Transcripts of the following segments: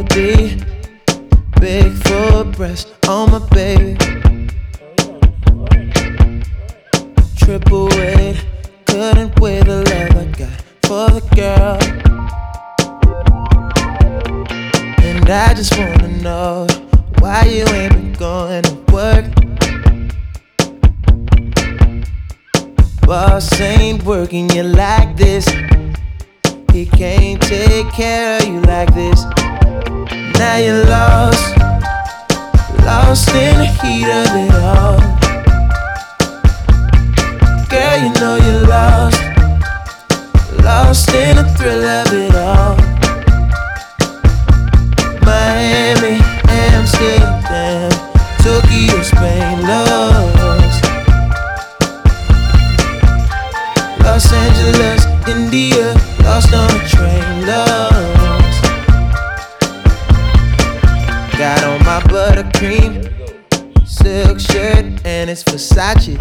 D, big full breast on my baby. Triple weight, couldn't weigh the love I got for the girl. And I just wanna know why you ain't been going to work. Boss ain't working you like this. He can't take care of you like this. Now you're lost, lost in the heat of it all. Girl, you know you're lost, lost in the thrill of it all. Miami, Amsterdam, Tokyo, Spain, lost. Los Angeles, India, lost on a train, lost. Got on my buttercream silk shirt and it's Versace.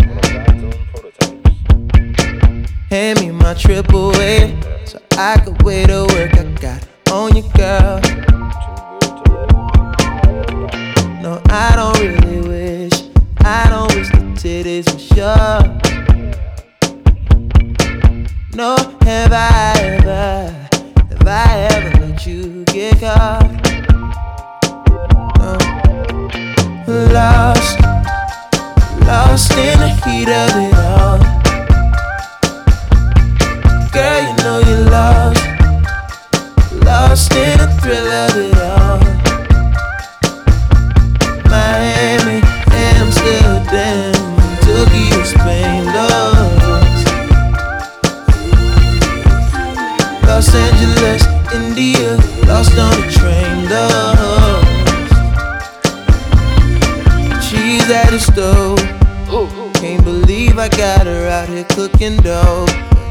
Hand me my triple A so I could weigh the work I got on you, girl. No, I don't really wish, I don't wish the titties were sure. No, have I ever let you get caught? No. Lost, lost in the heat of it all. Girl, you know you're lost, lost in the thrill of it all. Miami, Amsterdam, Tokyo, Spain, lost. Los Angeles, India, lost on the train, lost. She's at the stove, can't believe I got her out here cooking dough.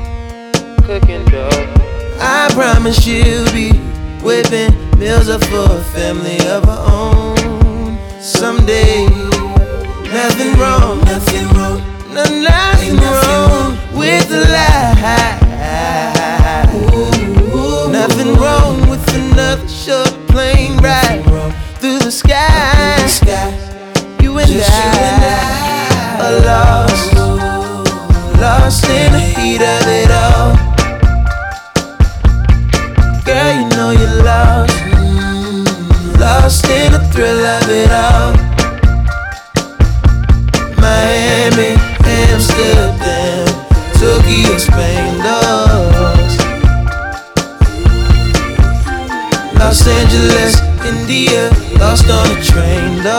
I promise she'll be whipping meals up for a family of her own someday. Nothing wrong, nothing wrong, nothing wrong with the lie. Nothing wrong with another short plane ride through the sky. You and I are lost, lost in the heat of it all. Girl, you know you're lost, lost in the thrill of it all. Miami, Amsterdam, Tokyo, Spain, lost. Los Angeles, India, lost on a train, lost.